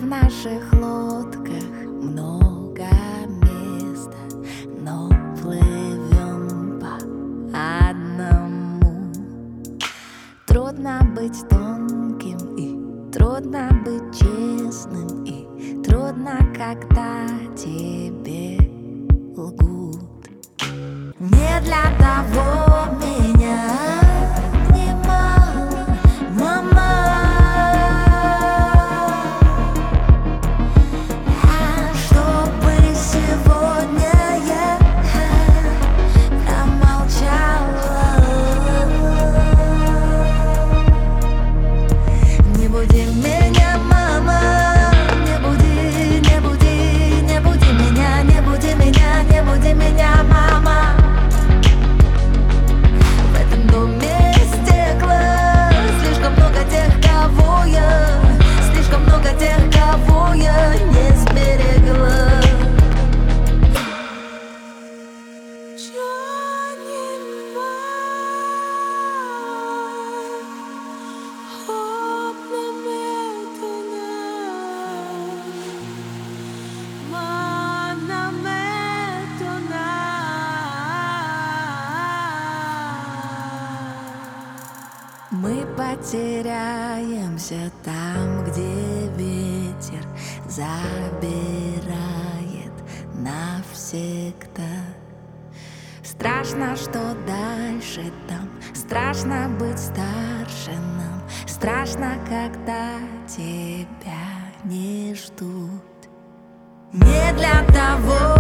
наших лодках много места, но плывем по одному. Трудно быть тонким и трудно быть честным, и трудно, когда тебе лгут. Не для того меня обнимала мама, чтобы сегодня я промолчала. Не буди меня, мама, не буди, не буди, не буди меня, не буди меня, не буди меня, мама. В этом доме стекла слишком много тех, кого я, слишком много тех, кого я не сберегла. Мы потеряемся там, где ветер забирает навсегда. Страшно, что дальше там, страшно быть старше нам, страшно, когда тебя не ждут. Не для того